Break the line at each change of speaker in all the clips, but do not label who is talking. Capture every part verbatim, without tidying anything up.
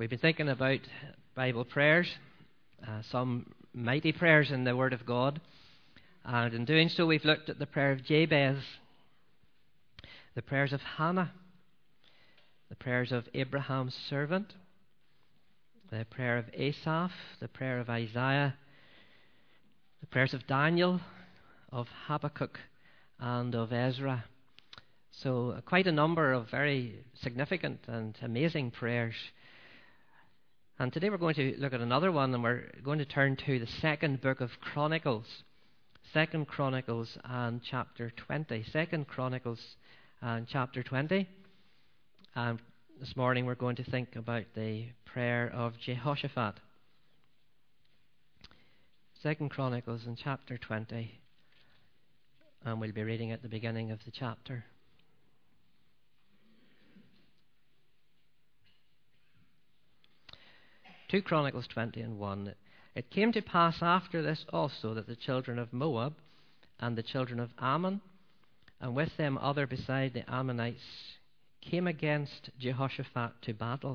We've been thinking about Bible prayers, uh, some mighty prayers in the Word of God. And in doing so, we've looked at the prayer of Jabez, the prayers of Hannah, the prayers of Abraham's servant, the prayer of Asaph, the prayer of Isaiah, the prayers of Daniel, of Habakkuk, and of Ezra. So uh, quite a number of very significant and amazing prayers. And today we're going to look at another one, and we're going to turn to the second book of Chronicles. Second Chronicles and chapter twenty. Second Chronicles and chapter twenty. And this morning we're going to think about the prayer of Jehoshaphat. Second Chronicles and chapter twenty. And we'll be reading at the beginning of the chapter. Two Chronicles twenty and one. It came to pass after this also that the children of Moab and the children of Ammon, and with them other beside the Ammonites, came against Jehoshaphat to battle.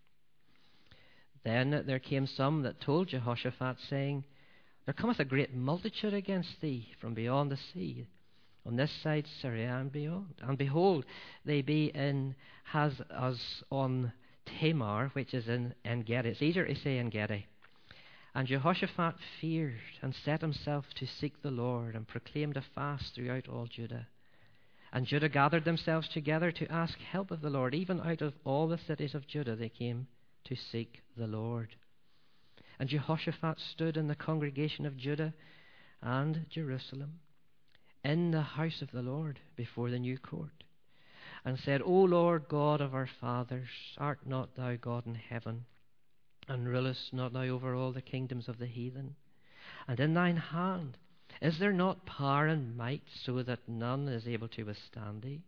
Then there came some that told Jehoshaphat, saying, There cometh a great multitude against thee from beyond the sea, on this side Syria and beyond. And behold, they be in Hazaz on Tamar, which is in En-gedi. It's easier to say En-gedi. And Jehoshaphat feared and set himself to seek the Lord, and proclaimed a fast throughout all Judah. And Judah gathered themselves together to ask help of the Lord. Even out of all the cities of Judah they came to seek the Lord. And Jehoshaphat stood in the congregation of Judah and Jerusalem, in the house of the Lord, before the new court, and said, O Lord God of our fathers, art not thou God in heaven, and rulest not thou over all the kingdoms of the heathen? And in thine hand is there not power and might, so that none is able to withstand thee?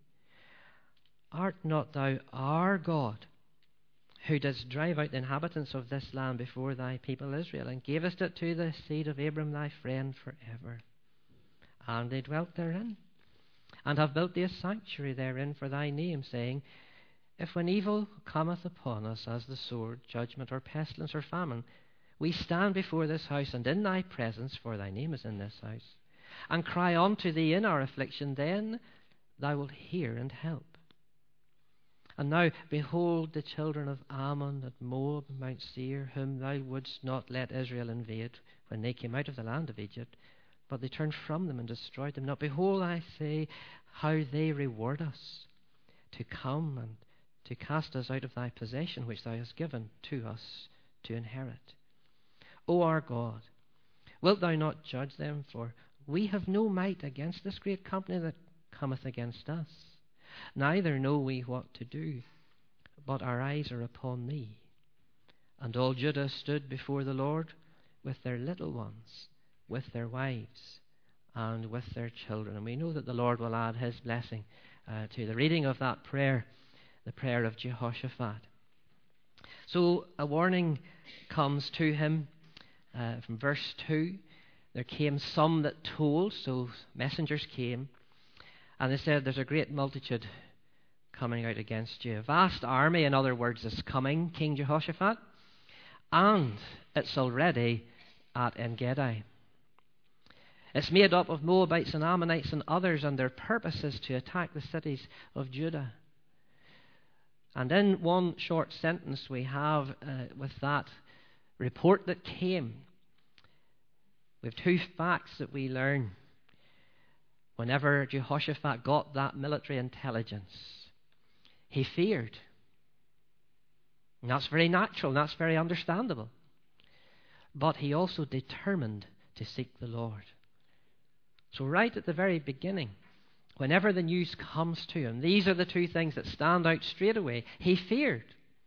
Art not thou our God, who didst drive out the inhabitants of this land before thy people Israel, and gavest it to the seed of Abram thy friend forever? And they dwelt therein, and have built thee a sanctuary therein for thy name, saying, If when evil cometh upon us, as the sword, judgment, or pestilence, or famine, we stand before this house and in thy presence, for thy name is in this house, and cry unto thee in our affliction, then thou wilt hear and help. And now, behold, the children of Ammon at Moab, Mount Seir, whom thou wouldst not let Israel invade when they came out of the land of Egypt, but they turned from them and destroyed them. Now, behold, I say, how they reward us, to come and to cast us out of thy possession, which thou hast given to us to inherit. O our God, wilt thou not judge them? For we have no might against this great company that cometh against us. Neither know we what to do, but our eyes are upon thee. And all Judah stood before the Lord with their little ones, with their wives, and with their children. And we know that the Lord will add his blessing uh, to the reading of that prayer, the prayer of Jehoshaphat. So a warning comes to him uh, from verse two. There came some that told, so messengers came, and they said, There's a great multitude coming out against you. A vast army, in other words, is coming, King Jehoshaphat, and it's already at En-gedi. It's made up of Moabites and Ammonites and others, and their purpose is to attack the cities of Judah. And in one short sentence we have uh, with that report that came, we have two facts that we learn whenever Jehoshaphat got that military intelligence. He feared. And that's very natural, and that's very understandable. But he also determined to seek the Lord. So right at the very beginning, whenever the news comes to him, these are the two things that stand out straight away. He feared,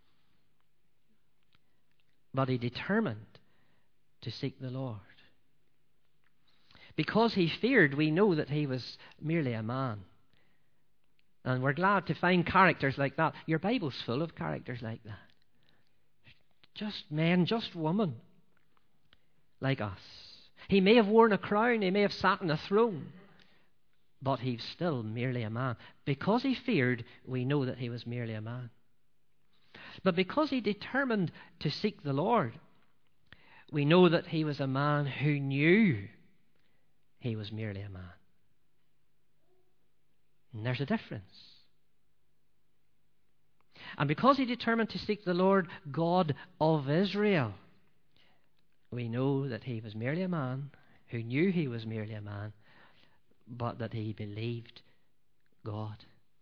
but he determined to seek the Lord. Because he feared, we know that he was merely a man. And we're glad to find characters like that. Your Bible's full of characters like that. Just men, just women, like us. He may have worn a crown, he may have sat on a throne, but he's still merely a man. Because he feared, we know that he was merely a man. But because he determined to seek the Lord, we know that he was a man who knew he was merely a man. And there's a difference. And because he determined to seek the Lord God of Israel, we know that he was merely a man who knew he was merely a man, but that he believed God.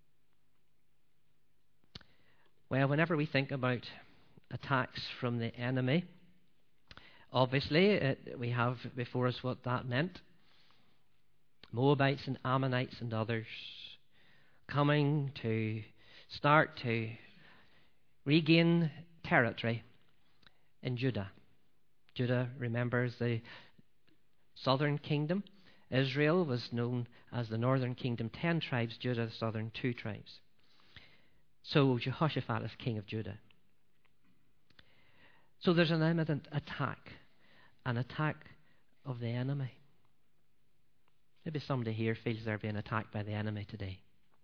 Well, whenever we think about attacks from the enemy, obviously it, we have before us what that meant. Moabites and Ammonites and others coming to start to regain territory in Judah. Judah, remembers, the southern kingdom. Israel was known as the northern kingdom, ten tribes. Judah, the southern, two tribes. So Jehoshaphat is king of Judah. So there's an imminent attack, an attack of the enemy. Maybe somebody here feels they're being attacked by the enemy today.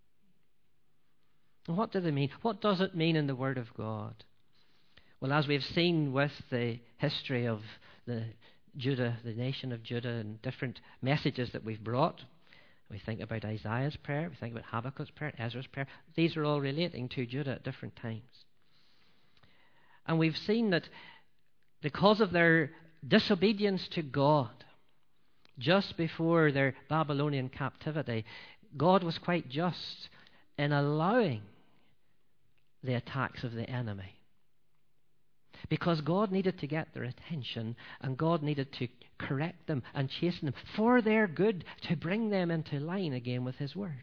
And what do they mean? What does it mean in the Word of God? Well, as we've seen with the history of the Judah, the nation of Judah, and different messages that we've brought, we think about Isaiah's prayer, we think about Habakkuk's prayer, Ezra's prayer. These are all relating to Judah at different times. And we've seen that because of their disobedience to God, just before their Babylonian captivity, God was quite just in allowing the attacks of the enemy. Because God needed to get their attention, and God needed to correct them and chasten them for their good, to bring them into line again with His Word.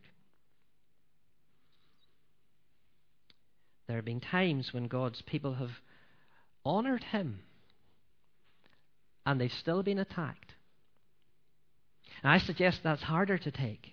There have been times when God's people have honoured Him, and they've still been attacked. And I suggest that's harder to take.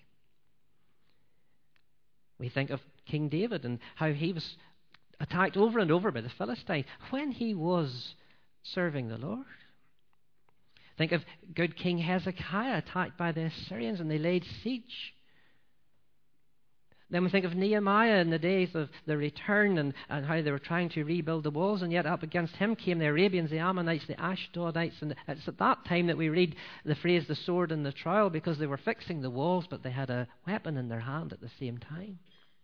We think of King David and how he was attacked over and over by the Philistines when he was serving the Lord. Think of good King Hezekiah attacked by the Assyrians and they laid siege. Then we think of Nehemiah in the days of the return and, and how they were trying to rebuild the walls, and yet up against him came the Arabians, the Ammonites, the Ashdodites, and it's at that time that we read the phrase the sword and the trowel, because they were fixing the walls but they had a weapon in their hand at the same time.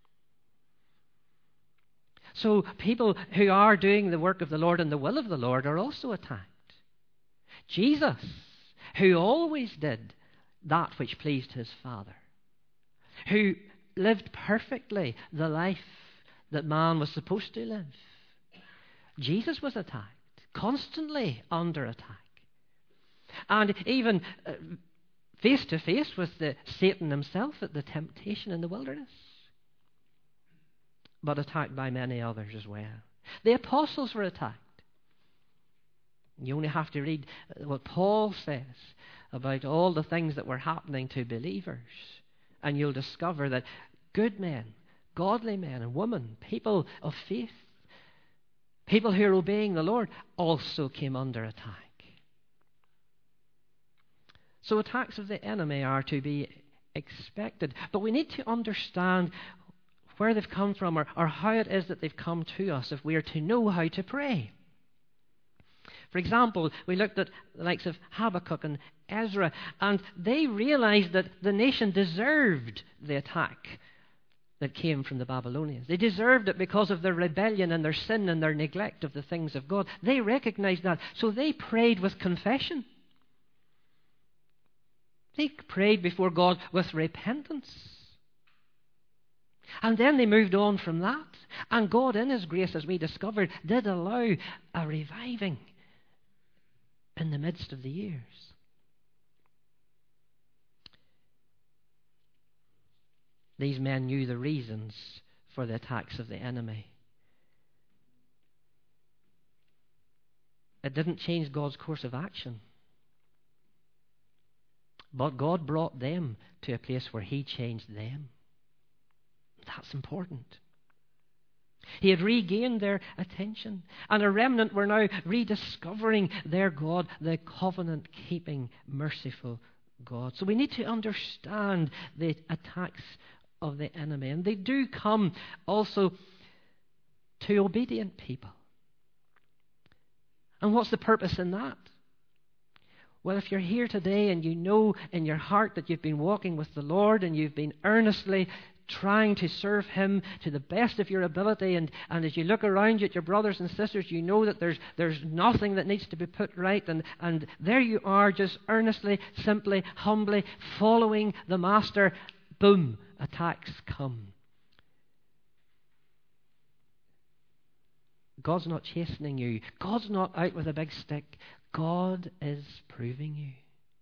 So people who are doing the work of the Lord and the will of the Lord are also attacked. Jesus, who always did that which pleased His Father, who lived perfectly the life that man was supposed to live, Jesus was attacked, constantly under attack. And even uh, face to face with the Satan himself at the temptation in the wilderness, but attacked by many others as well. The apostles were attacked. You only have to read what Paul says about all the things that were happening to believers, and you'll discover that good men, godly men and women, people of faith, people who are obeying the Lord, also came under attack. So attacks of the enemy are to be expected, but we need to understand where they've come from, or, or how it is that they've come to us, if we are to know how to pray. For example, we looked at the likes of Habakkuk and Ezra, and they realized that the nation deserved the attack that came from the Babylonians. They deserved it because of their rebellion and their sin and their neglect of the things of God. They recognized that, so they prayed with confession. They prayed before God with repentance. And then they moved on from that. And God, in His grace, as we discovered, did allow a reviving in the midst of the years. These men knew the reasons for the attacks of the enemy. It didn't change God's course of action. But God brought them to a place where He changed them. That's important. He had regained their attention, and a remnant were now rediscovering their God, the covenant-keeping, merciful God. So we need to understand the attacks of the enemy, and they do come also to obedient people. And what's the purpose in that? Well, if you're here today and you know in your heart that you've been walking with the Lord and you've been earnestly trying to serve Him to the best of your ability, and, and as you look around you at your brothers and sisters, you know that there's there's nothing that needs to be put right, and, and there you are, just earnestly, simply, humbly following the Master. Boom, attacks come. God's not chastening you. God's not out with a big stick. God is proving you.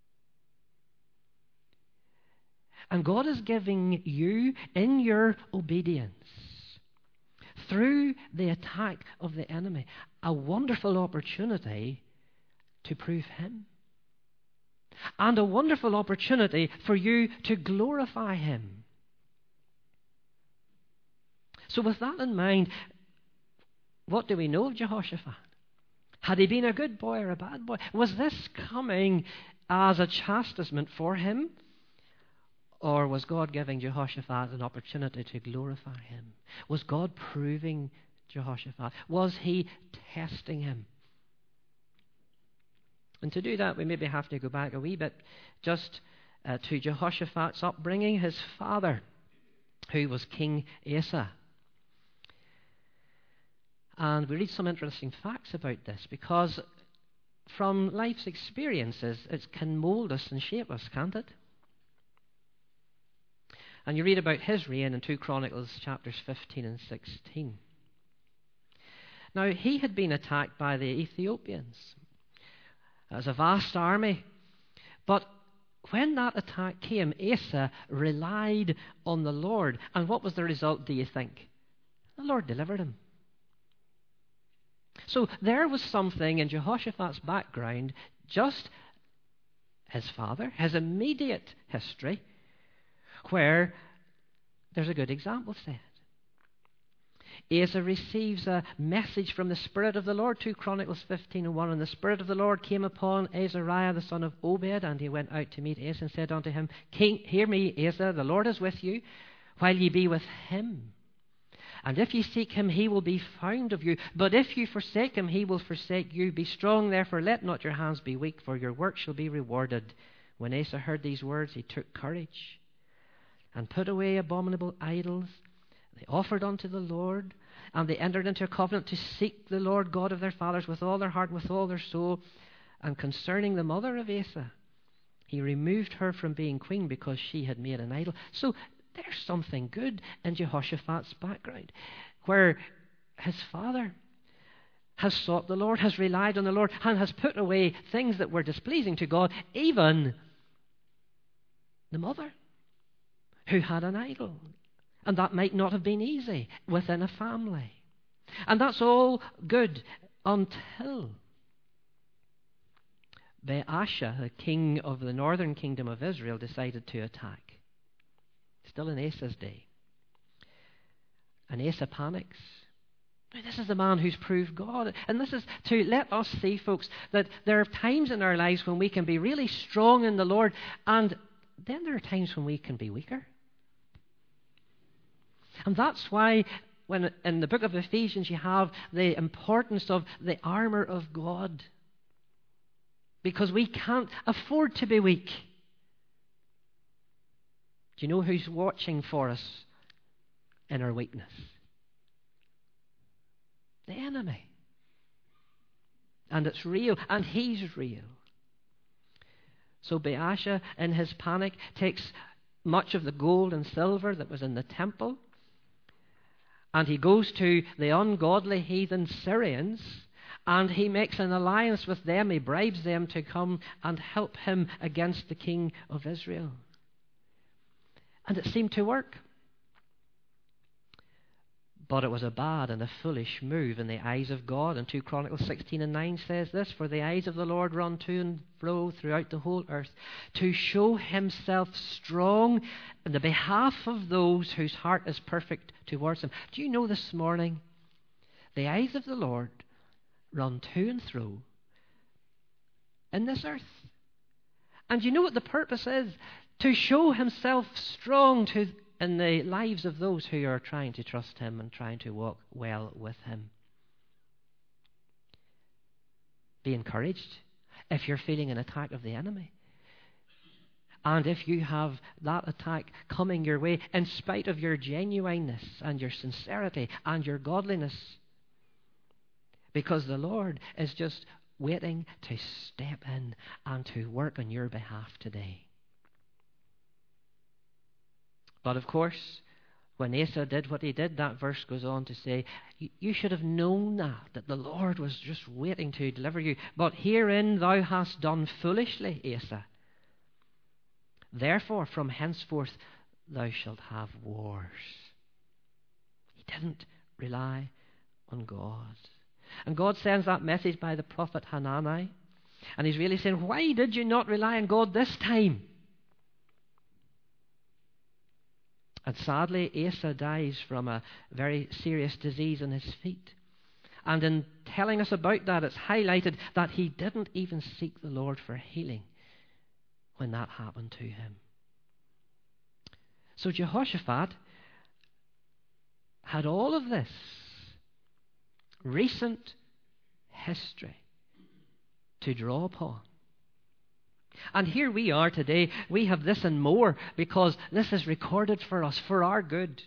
And God is giving you, in your obedience, through the attack of the enemy, a wonderful opportunity to prove Him. And a wonderful opportunity for you to glorify Him. So with that in mind, what do we know of Jehoshaphat? Had he been a good boy or a bad boy? Was this coming as a chastisement for him? Or was God giving Jehoshaphat an opportunity to glorify Him? Was God proving Jehoshaphat? Was He testing him? And to do that, we maybe have to go back a wee bit just uh, to Jehoshaphat's upbringing. His father, who was King Asa. And we read some interesting facts about this, because from life's experiences, it can mould us and shape us, can't it? And you read about his reign in two Chronicles chapters fifteen and sixteen. Now, he had been attacked by the Ethiopians. It was a vast army. But when that attack came, Asa relied on the Lord. And what was the result, do you think? The Lord delivered him. So there was something in Jehoshaphat's background, just his father, his immediate history, where there's a good example set. Asa receives a message from the Spirit of the Lord, two Chronicles fifteen and one. And the Spirit of the Lord came upon Azariah the son of Obed, and he went out to meet Asa and said unto him, King, hear me, Asa, the Lord is with you, while ye be with him. And if ye seek him, he will be found of you. But if you forsake him, he will forsake you. Be strong, therefore, let not your hands be weak, for your work shall be rewarded. When Asa heard these words, he took courage and put away abominable idols. They offered unto the Lord, and they entered into a covenant to seek the Lord God of their fathers with all their heart and with all their soul. And concerning the mother of Asa, he removed her from being queen because she had made an idol. So there's something good in Jehoshaphat's background, where his father has sought the Lord, has relied on the Lord, and has put away things that were displeasing to God, even the mother, who had an idol. And that might not have been easy within a family. And that's all good until Baasha, the king of the northern kingdom of Israel, decided to attack. Still in Asa's day. And Asa panics. Now, this is the man who's proved God. And this is to let us see, folks, that there are times in our lives when we can be really strong in the Lord, and then there are times when we can be weaker. And that's why when in the book of Ephesians you have the importance of the armour of God. Because we can't afford to be weak. Do you know who's watching for us in our weakness? The enemy. And it's real, and he's real. So Baasha, in his panic, takes much of the gold and silver that was in the temple, and he goes to the ungodly heathen Syrians, and he makes an alliance with them. He bribes them to come and help him against the king of Israel. And it seemed to work. But it was a bad and a foolish move in the eyes of God. And two Chronicles sixteen and nine says this, For the eyes of the Lord run to and fro throughout the whole earth, to show himself strong in the behalf of those whose heart is perfect towards him. Do you know this morning, the eyes of the Lord run to and fro in this earth. And you know what the purpose is? To show himself strong to in the lives of those who are trying to trust him and trying to walk well with him. Be encouraged if you're feeling an attack of the enemy. And if you have that attack coming your way, in spite of your genuineness and your sincerity and your godliness, because the Lord is just waiting to step in and to work on your behalf today. But of course, when Asa did what he did, that verse goes on to say, you should have known that, that the Lord was just waiting to deliver you. But herein thou hast done foolishly, Asa. Therefore, from henceforth, thou shalt have wars. He didn't rely on God. And God sends that message by the prophet Hanani. And he's really saying, why did you not rely on God this time? And sadly, Asa dies from a very serious disease in his feet. And in telling us about that, it's highlighted that he didn't even seek the Lord for healing when that happened to him. So Jehoshaphat had all of this recent history to draw upon. And here we are today. We have this and more because this is recorded for us, for our good.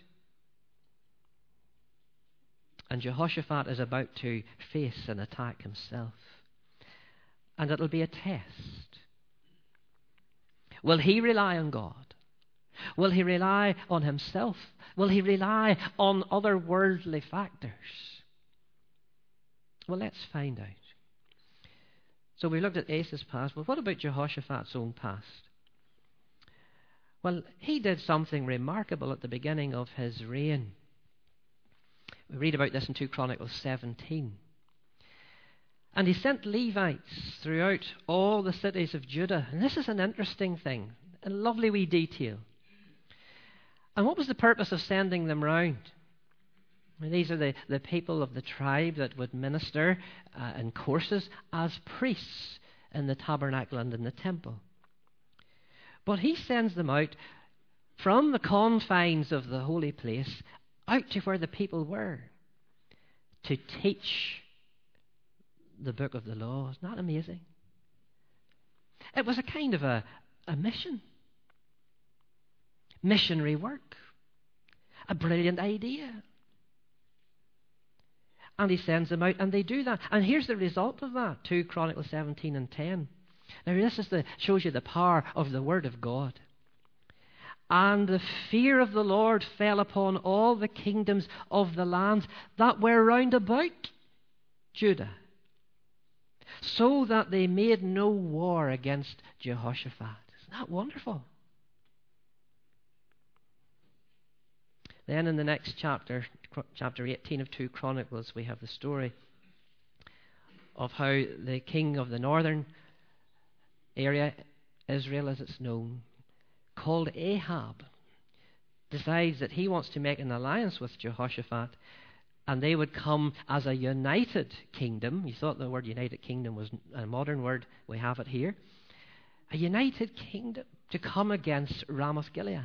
And Jehoshaphat is about to face an attack himself. And it'll be a test. Will he rely on God? Will he rely on himself? Will he rely on other worldly factors? Well, let's find out. So we looked at Asa's past, but what about Jehoshaphat's own past? Well, he did something remarkable at the beginning of his reign. We read about this in Second Chronicles seventeen. And he sent Levites throughout all the cities of Judah. And this is an interesting thing, a lovely wee detail. And what was the purpose of sending them round? Well, these are the, the people of the tribe that would minister uh, in courses as priests in the tabernacle and in the temple. But he sends them out from the confines of the holy place out to where the people were to teach the book of the law. Isn't that amazing? It was a kind of a, a mission. Missionary work. A brilliant idea. And he sends them out, and they do that. And here's the result of that, Second Chronicles seventeen and ten. Now this is the, shows you the power of the Word of God. And the fear of the Lord fell upon all the kingdoms of the lands that were round about Judah, so that they made no war against Jehoshaphat. Isn't that wonderful? Then in the next chapter, chapter eighteen of Second Chronicles, we have the story of how the king of the northern area, Israel as it's known, called Ahab, decides that he wants to make an alliance with Jehoshaphat, and they would come as a united kingdom. You thought the word united kingdom was a modern word. We have it here. A united kingdom to come against Ramoth Gilead.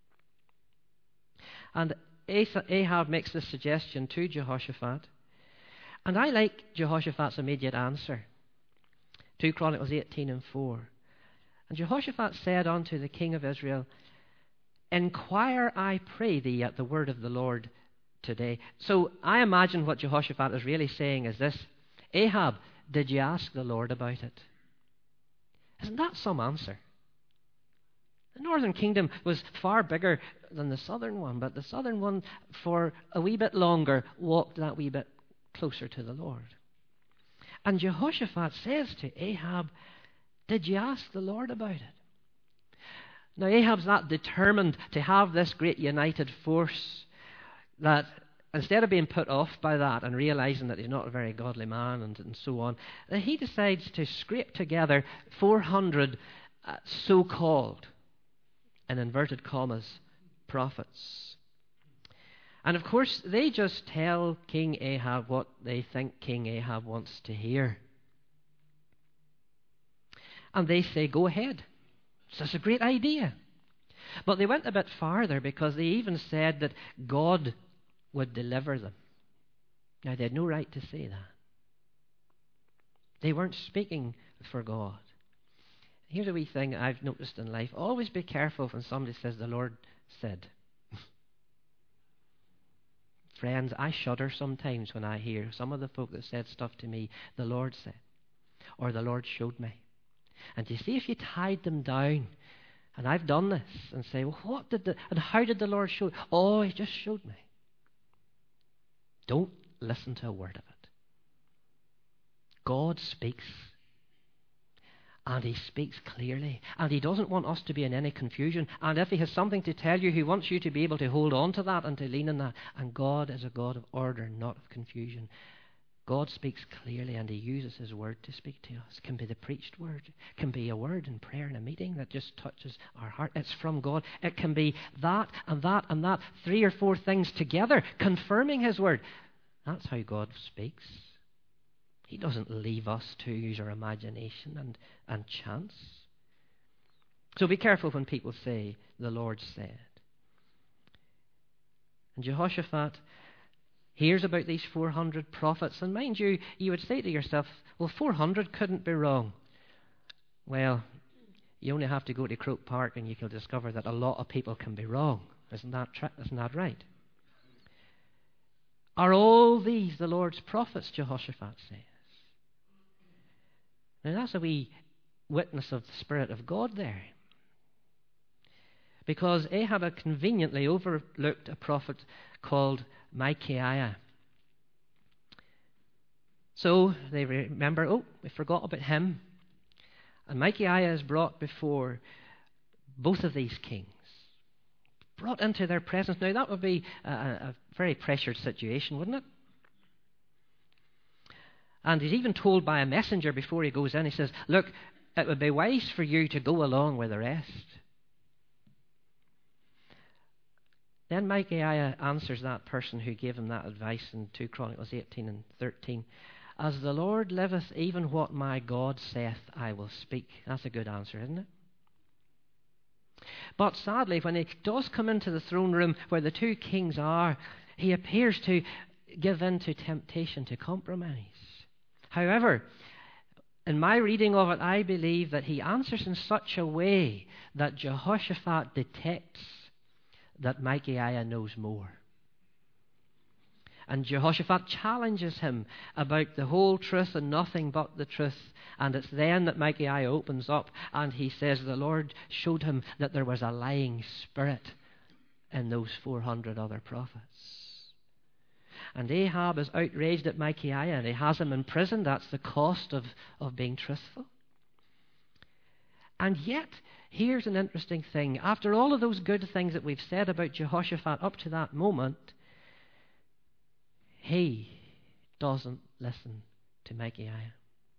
And Ahab makes this suggestion to Jehoshaphat. And I like Jehoshaphat's immediate answer. Second Chronicles eighteen and four. And Jehoshaphat said unto the king of Israel, Inquire, I pray thee, at the word of the Lord today. So I imagine what Jehoshaphat is really saying is this: Ahab, did you ask the Lord about it? Isn't that some answer? The northern kingdom was far bigger than the southern one, but the southern one, for a wee bit longer, walked that wee bit closer to the Lord. And Jehoshaphat says to Ahab, did you ask the Lord about it? Now Ahab's that determined to have this great united force that instead of being put off by that and realizing that he's not a very godly man and, and so on, that he decides to scrape together four hundred uh, so-called, in inverted commas, prophets. And of course, they just tell King Ahab what they think King Ahab wants to hear. And they say, go ahead. That's a great idea. But they went a bit farther, because they even said that God would deliver them. Now, they had no right to say that. They weren't speaking for God. Here's a wee thing I've noticed in life. Always be careful when somebody says the Lord said. Friends, I shudder sometimes when I hear some of the folk that said stuff to me, the Lord said, or the Lord showed me. And you see, if you tied them down, and I've done this, and say, well, what did the, and how did the Lord show? Oh, He just showed me. Don't listen to a word of it. God speaks. And He speaks clearly. And He doesn't want us to be in any confusion. And if He has something to tell you, He wants you to be able to hold on to that and to lean on that. And God is a God of order, not of confusion. God speaks clearly, and He uses His word to speak to us. It can be the preached word. It can be a word in prayer in a meeting that just touches our heart. It's from God. It can be that and that and that, three or four things together, confirming His word. That's how God speaks. He doesn't leave us to use our imagination and, and chance. So be careful when people say, the Lord said. And Jehoshaphat hears about these four hundred prophets. And mind you, you would say to yourself, well, four hundred couldn't be wrong. Well, you only have to go to Croke Park and you can discover that a lot of people can be wrong. Isn't that, tra- isn't that right? Are all these the Lord's prophets, Jehoshaphat says. Now that's a wee witness of the Spirit of God there. Because Ahab had conveniently overlooked a prophet called Micaiah. So they remember, oh, we forgot about him. And Micaiah is brought before both of these kings. Brought into their presence. Now that would be a, a very pressured situation, wouldn't it? And he's even told by a messenger before he goes in, he says, look, it would be wise for you to go along with the rest. Then Micaiah answers that person who gave him that advice in Second Chronicles eighteen and thirteen. As the Lord liveth, even what my God saith, I will speak. That's a good answer, isn't it? But sadly, when he does come into the throne room where the two kings are, he appears to give in to temptation to compromise. However, in my reading of it, I believe that he answers in such a way that Jehoshaphat detects that Micaiah knows more. And Jehoshaphat challenges him about the whole truth and nothing but the truth. And it's then that Micaiah opens up and he says the Lord showed him that there was a lying spirit in those four hundred other prophets. And Ahab is outraged at Micaiah and he has him in prison. That's the cost of, of being truthful. And yet, here's an interesting thing. After all of those good things that we've said about Jehoshaphat up to that moment, he doesn't listen to Micaiah.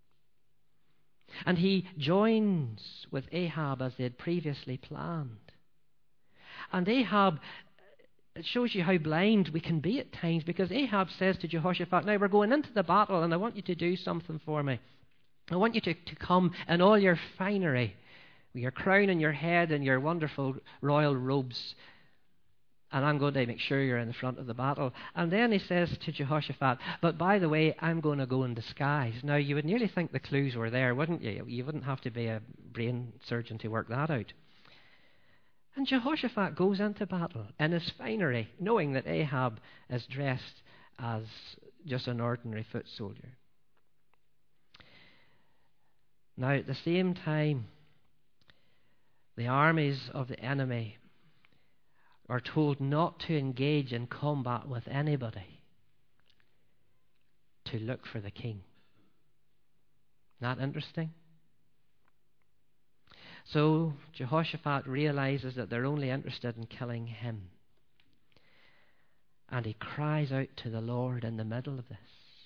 And he joins with Ahab as they had previously planned. And Ahab, it shows you how blind we can be at times, because Ahab says to Jehoshaphat, now we're going into the battle and I want you to do something for me. I want you to, to come in all your finery, with your crown on your head and your wonderful royal robes. And I'm going to make sure you're in the front of the battle. And then he says to Jehoshaphat, but by the way, I'm going to go in disguise. Now, you would nearly think the clues were there, wouldn't you? You wouldn't have to be a brain surgeon to work that out. And Jehoshaphat goes into battle in his finery, knowing that Ahab is dressed as just an ordinary foot soldier. Now, at the same time, the armies of the enemy are told not to engage in combat with anybody, to look for the king. Not interesting? So Jehoshaphat realizes that they're only interested in killing him. And he cries out to the Lord in the middle of this.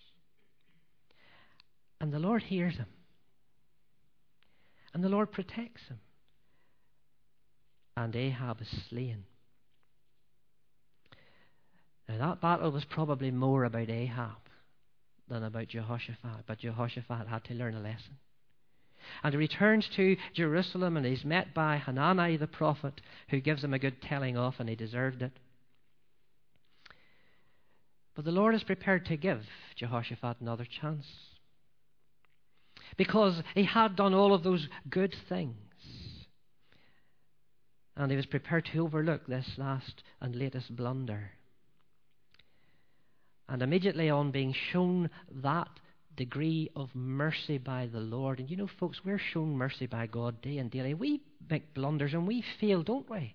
And the Lord hears him. And the Lord protects him. And Ahab is slain. Now that battle was probably more about Ahab than about Jehoshaphat, but Jehoshaphat had to learn a lesson. And he returns to Jerusalem, and he's met by Hanani the prophet, who gives him a good telling off, and he deserved it. But the Lord is prepared to give Jehoshaphat another chance, because he had done all of those good things. And he was prepared to overlook this last and latest blunder. And immediately on being shown that degree of mercy by the Lord, and you know, folks, we're shown mercy by God day and daily. We make blunders and we fail, don't we?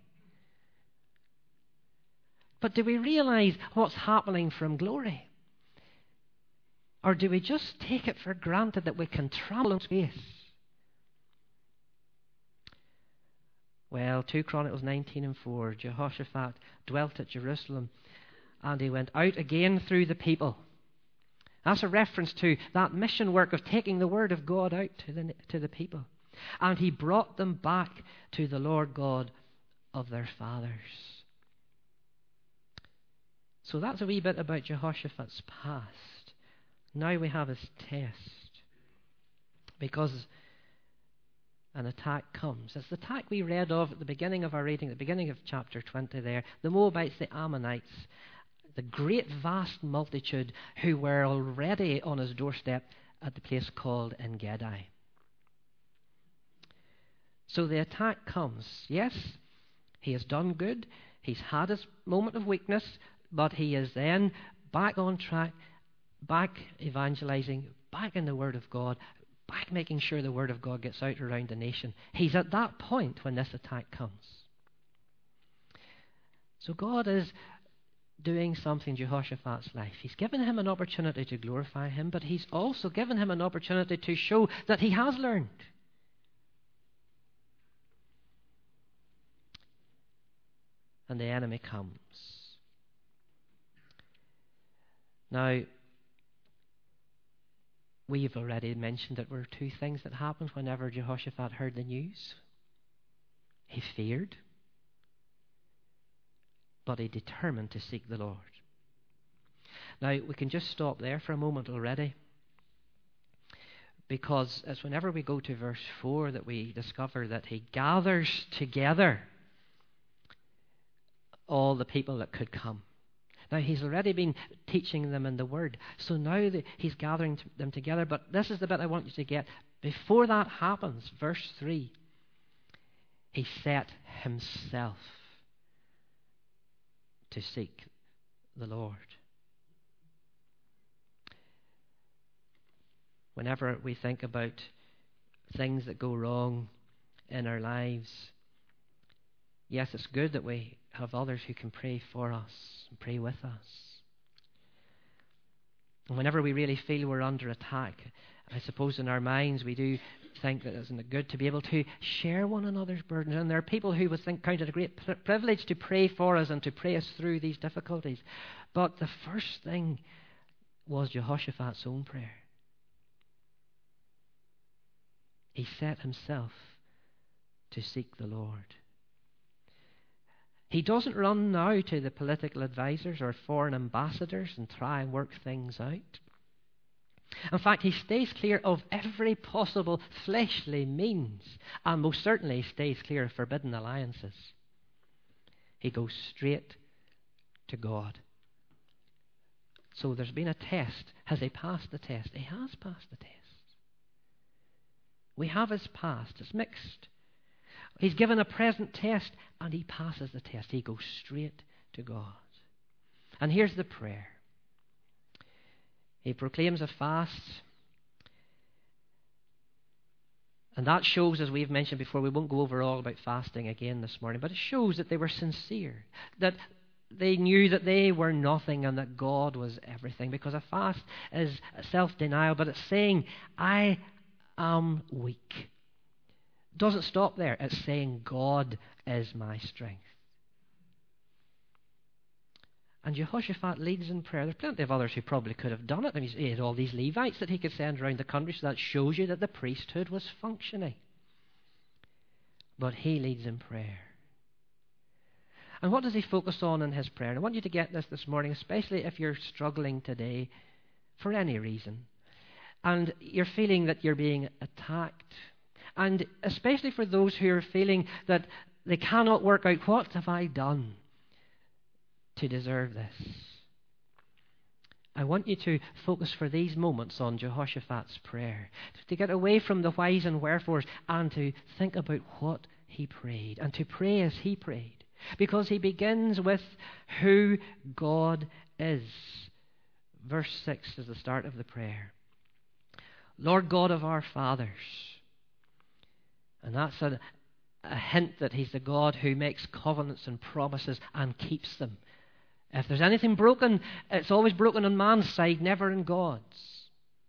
But do we realize what's happening from glory? Or do we just take it for granted that we can travel in space? Well, two Chronicles nineteen and four, Jehoshaphat dwelt at Jerusalem, and he went out again through the people. That's a reference to that mission work of taking the word of God out to the, to the people. And he brought them back to the Lord God of their fathers. So that's a wee bit about Jehoshaphat's past. Now we have his test. Because an attack comes. It's the attack we read of at the beginning of our reading, at the beginning of chapter twenty there. The Moabites, the Ammonites, the great vast multitude who were already on his doorstep at the place called En-gedi. So the attack comes. Yes, he has done good. He's had his moment of weakness, but he is then back on track, back evangelizing, back in the Word of God, back making sure the Word of God gets out around the nation. He's at that point when this attack comes. So God is doing something in Jehoshaphat's life. He's given him an opportunity to glorify him, but he's also given him an opportunity to show that he has learned. And the enemy comes. Now, we've already mentioned that there were two things that happened whenever Jehoshaphat heard the news. He feared, but he determined to seek the Lord. Now, we can just stop there for a moment already, because it's whenever we go to verse four that we discover that he gathers together all the people that could come. Now, he's already been teaching them in the Word, so now the, he's gathering them together. But this is the bit I want you to get. Before that happens, verse three, he set himself to seek the Lord. Whenever we think about things that go wrong in our lives, yes, it's good that we have others who can pray for us and pray with us. And whenever we really feel we're under attack, I suppose in our minds we do think that isn't it good to be able to share one another's burdens. And there are people who would think count it a great privilege to pray for us and to pray us through these difficulties. But the first thing was Jehoshaphat's own prayer. He set himself to seek the Lord. He doesn't run now to the political advisors or foreign ambassadors and try and work things out. In fact, he stays clear of every possible fleshly means, and most certainly stays clear of forbidden alliances. He goes straight to God. So there's been a test. Has he passed the test? He has passed the test. We have his past. It's mixed. He's given a present test, and he passes the test. He goes straight to God. And here's the prayer. He proclaims a fast. And that shows, as we've mentioned before, we won't go over all about fasting again this morning, but it shows that they were sincere, that they knew that they were nothing and that God was everything, because a fast is self-denial, but it's saying, I am weak. Doesn't stop there. It's saying God is my strength. And Jehoshaphat leads in prayer. There's plenty of others who probably could have done it. I mean, he had all these Levites that he could send around the country, so that shows you that the priesthood was functioning. But he leads in prayer. And what does he focus on in his prayer? And I want you to get this this morning, especially if you're struggling today for any reason, and you're feeling that you're being attacked And especially for those who are feeling that they cannot work out, what have I done to deserve this? I want you to focus for these moments on Jehoshaphat's prayer, to get away from the whys and wherefores and to think about what he prayed and to pray as he prayed. Because he begins with who God is. Verse six is the start of the prayer. Lord God of our fathers. And that's a, a hint that he's the God who makes covenants and promises and keeps them. If there's anything broken, it's always broken on man's side, never in God's.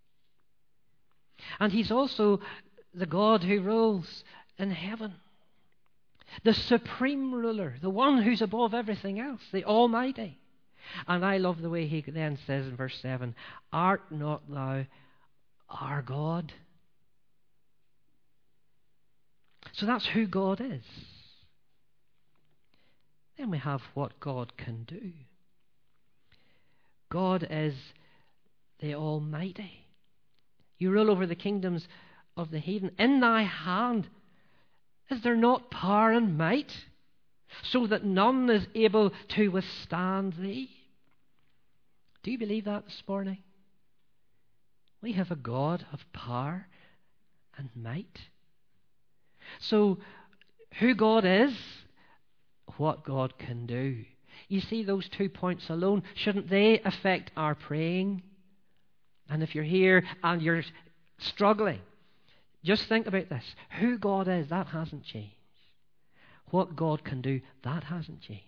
And he's also the God who rules in heaven. The supreme ruler, the one who's above everything else, the Almighty. And I love the way he then says in verse seven, art not thou our God? So that's who God is. Then we have what God can do. God is the Almighty. You rule over the kingdoms of the heathen. In thy hand is there not power and might, so that none is able to withstand thee? Do you believe that this morning? We have a God of power and might. So, who God is, what God can do. You see, those two points alone, shouldn't they affect our praying? And if you're here and you're struggling, just think about this. Who God is, that hasn't changed. What God can do, that hasn't changed.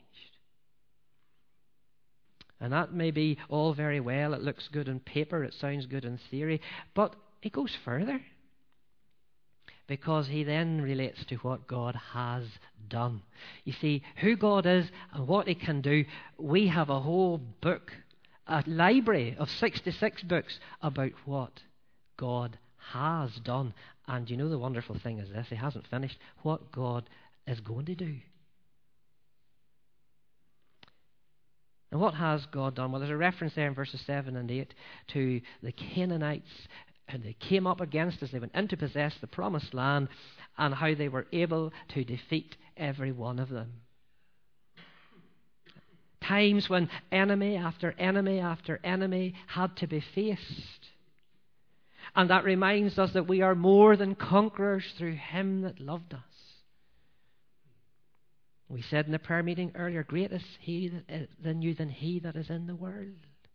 And that may be all very well. It looks good on paper. It sounds good in theory. But it goes further. Because he then relates to what God has done. You see, who God is and what he can do, we have a whole book, a library of sixty-six books about what God has done. And you know the wonderful thing is this, he hasn't finished what God is going to do. And what has God done? Well, there's a reference there in verses seven and eight to the Canaanites, and they came up against as they went in to possess the promised land, and how they were able to defeat every one of them. Times when enemy after enemy after enemy had to be faced. And that reminds us that we are more than conquerors through him that loved us. We said in the prayer meeting earlier, greater is he that is than you than he that is in the world.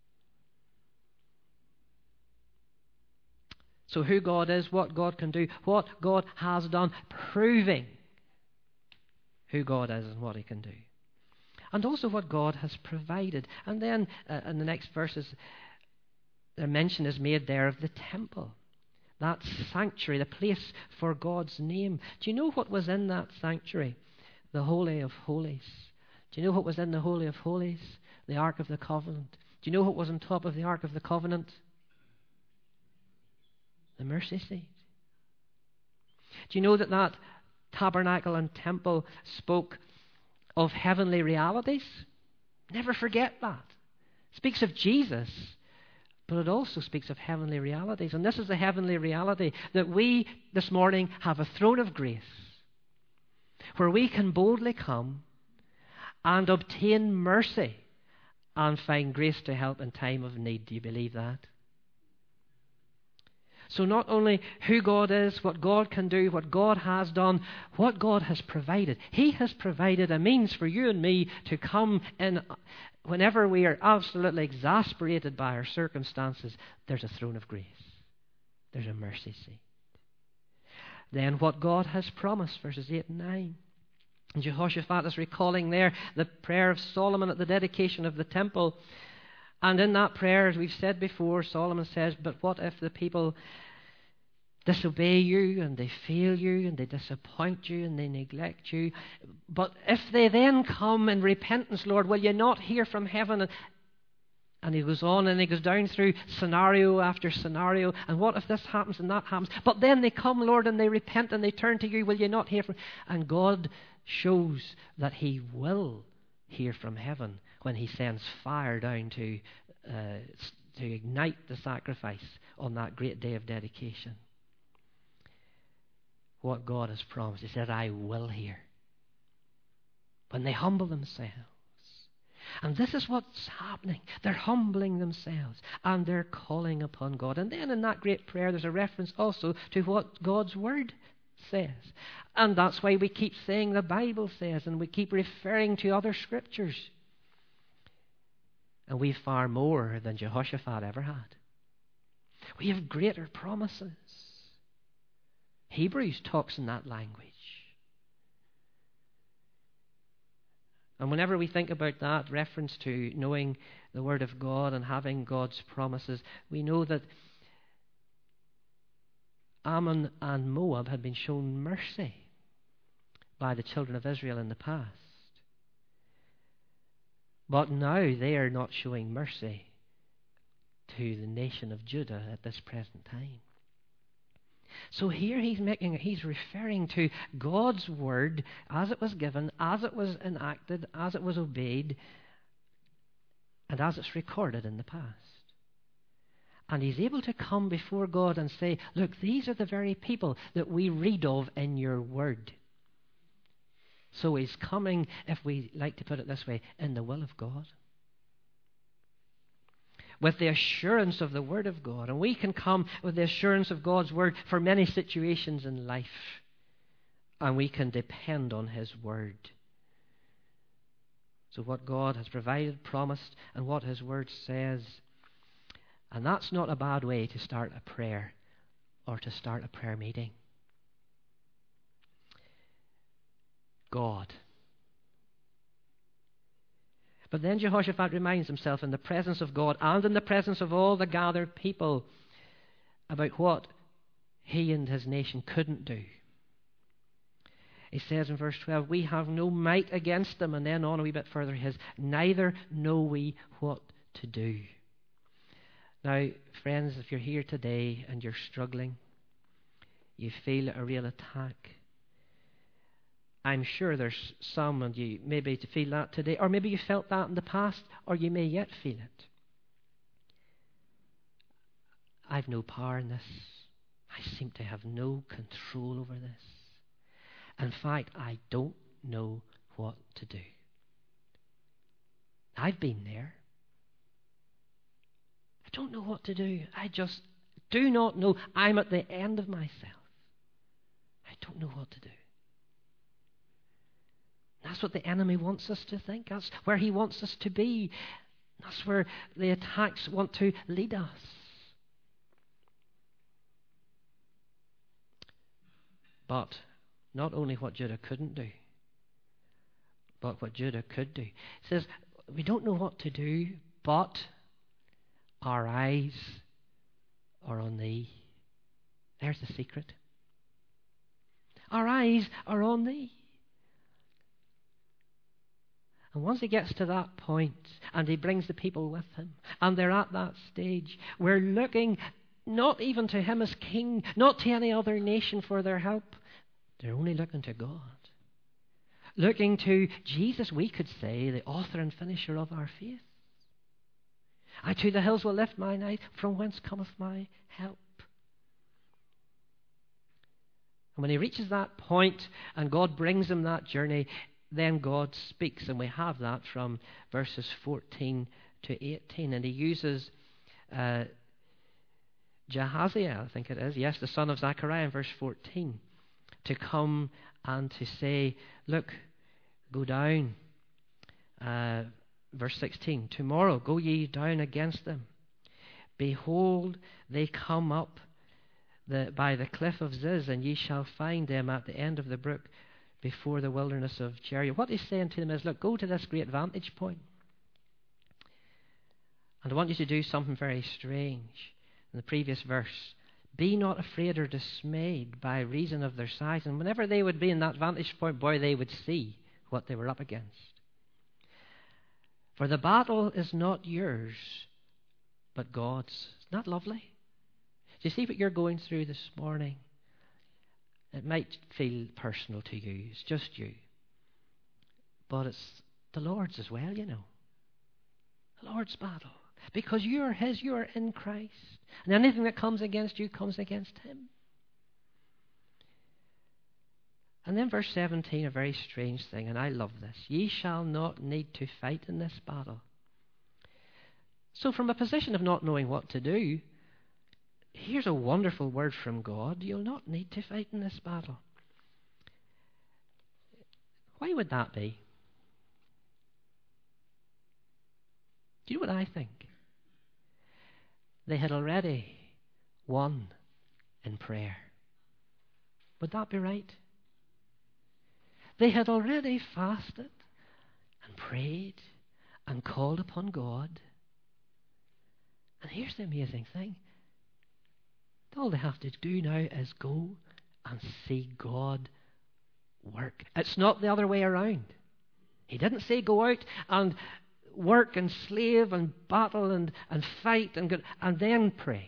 So who God is, what God can do, what God has done, proving who God is and what he can do. And also what God has provided. And then uh, in the next verses, the mention is made there of the temple. That sanctuary, the place for God's name. Do you know what was in that sanctuary? The Holy of Holies. Do you know what was in the Holy of Holies? The Ark of the Covenant. Do you know what was on top of the Ark of the Covenant? The mercy seat. Do you know that that tabernacle and temple spoke of heavenly realities? Never forget that. It speaks of Jesus, but it also speaks of heavenly realities. And this is the heavenly reality, that we this morning have a throne of grace where we can boldly come and obtain mercy and find grace to help in time of need. Do you believe that? So not only who God is, what God can do, what God has done, what God has provided. He has provided a means for you and me to come in whenever we are absolutely exasperated by our circumstances. There's a throne of grace. There's a mercy seat. Then what God has promised, verses eight and nine. And Jehoshaphat is recalling there the prayer of Solomon at the dedication of the temple. And in that prayer, as we've said before, Solomon says, but what if the people disobey you and they fail you and they disappoint you and they neglect you? But if they then come in repentance, Lord, will you not hear from heaven? And, and he goes on and he goes down through scenario after scenario. And what if this happens and that happens? But then they come, Lord, and they repent and they turn to you. Will you not hear from? And God shows that he will hear from heaven when he sends fire down to uh, to ignite the sacrifice on that great day of dedication. what God has promised. He said, I will hear. When they humble themselves. And this is what's happening. They're humbling themselves and they're calling upon God. And then in that great prayer, there's a reference also to what God's Word says. And that's why we keep saying the Bible says, and we keep referring to other scriptures. And we've far more than Jehoshaphat ever had. We have greater promises. Hebrews talks in that language. And whenever we think about that reference to knowing the Word of God and having God's promises, we know that Ammon and Moab had been shown mercy by the children of Israel in the past. But now they are not showing mercy to the nation of Judah at this present time. So here he's making, he's referring to God's word as it was given, as it was enacted, as it was obeyed, and as it's recorded in the past. And he's able to come before God and say, look, these are the very people that we read of in your word. So he's coming, if we like to put it this way, in the will of God. With the assurance of the Word of God. And we can come with the assurance of God's Word for many situations in life. And we can depend on His Word. So what God has provided, promised, and what His Word says. And that's not a bad way to start a prayer or to start a prayer meeting. God. But then Jehoshaphat reminds himself in the presence of God and in the presence of all the gathered people about what he and his nation couldn't do. He says in verse twelve, we have no might against them. And then on a wee bit further he says, neither know we what to do. Now, friends, if you're here today and you're struggling, you feel a real attack, I'm sure there's some, and you maybe to feel that today, or maybe you felt that in the past, or you may yet feel it. I've no power in this. I seem to have no control over this. In fact, I don't know what to do. I've been there. I don't know what to do. I just do not know. I'm at the end of myself. I don't know what to do. That's what the enemy wants us to think. That's where he wants us to be. That's where the attacks want to lead us. But not only what Judah couldn't do, but what Judah could do. It says, we don't know what to do, but our eyes are on thee. There's the secret. Our eyes are on thee. And once he gets to that point, and he brings the people with him, and they're at that stage, we're looking not even to him as king, not to any other nation for their help. They're only looking to God. Looking to Jesus, we could say, the author and finisher of our faith. I to the hills will lift mine eyes, from whence cometh my help. And when he reaches that point, and God brings him that journey, then God speaks, and we have that from verses fourteen to eighteen. And he uses uh, Jahaziel, I think it is, yes, the son of Zechariah in verse fourteen, to come and to say, look, go down. Uh, verse sixteen, tomorrow go ye down against them. Behold, they come up the, by the cliff of Ziz, and ye shall find them at the end of the brook, before the wilderness of Jericho. What he's saying to them is, look, go to this great vantage point. And I want you to do something very strange. In the previous verse, be not afraid or dismayed by reason of their size. And whenever they would be in that vantage point, boy, they would see what they were up against. For the battle is not yours, but God's. Isn't that lovely? Do you see what you're going through this morning? It might feel personal to you. It's just you. But it's the Lord's as well, you know. The Lord's battle. Because you are His, you are in Christ. And anything that comes against you comes against Him. And then verse seventeen, a very strange thing, and I love this. Ye shall not need to fight in this battle. So from a position of not knowing what to do, here's a wonderful word from God. You'll not need to fight in this battle. Why would that be? Do you know what I think? They had already won in prayer. Would that be right? They had already fasted and prayed and called upon God. And here's the amazing thing. All they have to do now is go and see God work. It's not the other way around. He didn't say go out and work and slave and battle and, and fight and, go, and then pray.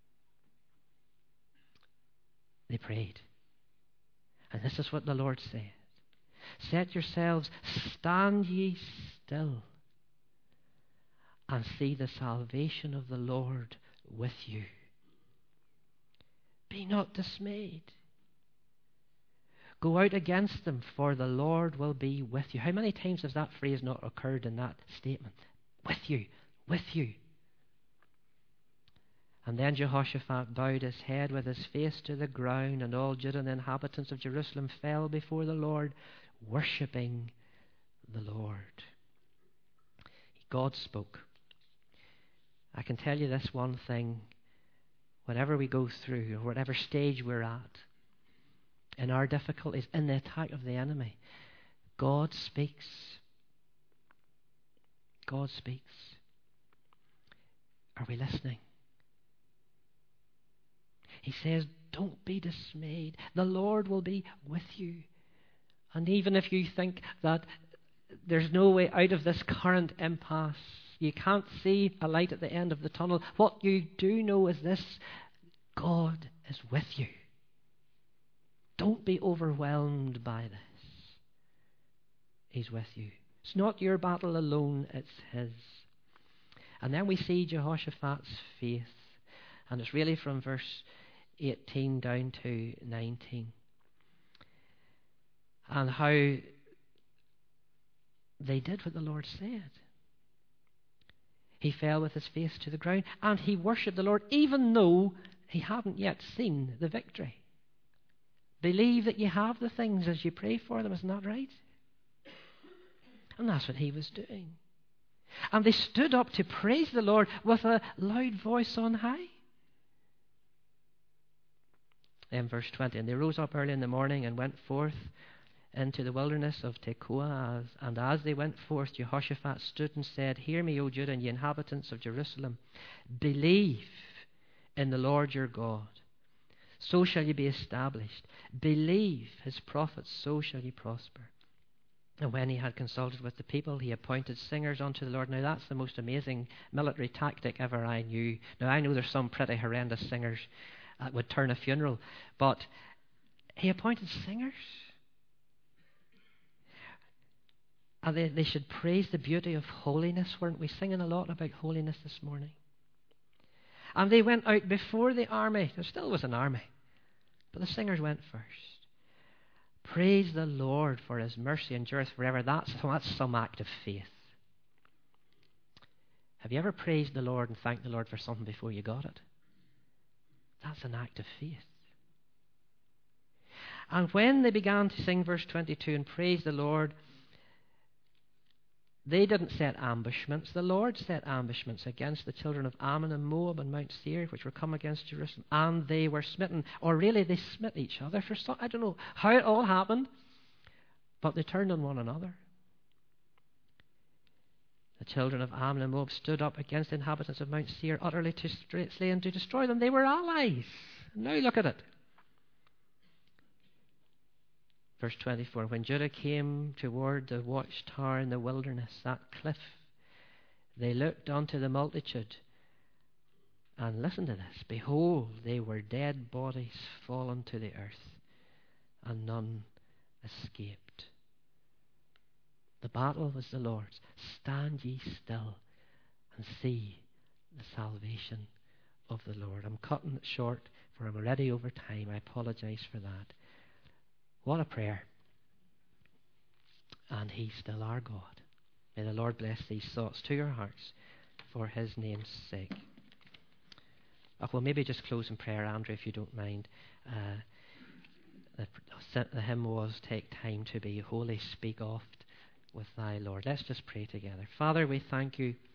They prayed. And this is what the Lord said. Set yourselves, stand ye still, and see the salvation of the Lord with you. Be not dismayed. Go out against them, for the Lord will be with you. How many times has that phrase not occurred in that statement? With you, with you. And then Jehoshaphat bowed his head with his face to the ground, and all Judah and the inhabitants of Jerusalem fell before the Lord, worshipping the Lord. God spoke. I can tell you this one thing. Whatever we go through, or whatever stage we're at, in our difficulties, in the attack of the enemy, God speaks. God speaks. Are we listening? He says, don't be dismayed. The Lord will be with you. And even if you think that there's no way out of this current impasse, you can't see a light at the end of the tunnel, what you do know is this: God is with you. Don't be overwhelmed by this. He's with you. It's not your battle alone, it's His. And then we see Jehoshaphat's faith. And it's really from verse eighteen down to nineteen. And how they did what the Lord said. He fell with his face to the ground and he worshipped the Lord, even though he hadn't yet seen the victory. Believe that you have the things as you pray for them, isn't that right? And that's what he was doing. And they stood up to praise the Lord with a loud voice on high. In verse twenty, and they rose up early in the morning and went forth into the wilderness of Tekoa. And as they went forth, Jehoshaphat stood and said, Hear me, O Judah, and ye inhabitants of Jerusalem. Believe in the Lord your God, so shall ye be established. Believe his prophets, so shall ye prosper. And when he had consulted with the people, he appointed singers unto the Lord. Now that's the most amazing military tactic ever I knew. Now I know there's some pretty horrendous singers that would turn a funeral, but he appointed singers. And they, they should praise the beauty of holiness. Weren't we singing a lot about holiness this morning? And they went out before the army. There still was an army, but the singers went first. Praise the Lord, for his mercy endureth forever. That's, that's some act of faith. Have you ever praised the Lord and thanked the Lord for something before you got it? That's an act of faith. And when they began to sing verse twenty-two and praise the Lord, they didn't set ambushments. The Lord set ambushments against the children of Ammon and Moab and Mount Seir, which were come against Jerusalem, and they were smitten. Or really, they smit each other. For some, I don't know how it all happened, but they turned on one another. The children of Ammon and Moab stood up against the inhabitants of Mount Seir, utterly to slay and to destroy them. They were allies. Now look at it. Verse twenty-four, when Judah came toward the watchtower in the wilderness, that cliff, they looked unto the multitude, and listen to this, behold, they were dead bodies fallen to the earth, and none escaped. The battle was the Lord's. Stand ye still and see the salvation of the Lord. I'm cutting it short, for I'm already over time. I apologize for that. What a prayer. And He's still our God. May the Lord bless these thoughts to your hearts for His name's sake. Oh, well, maybe just close in prayer, Andrew, if you don't mind. Uh, the, the hymn was, "Take time to be holy, speak oft with thy Lord." Let's just pray together. Father, we thank you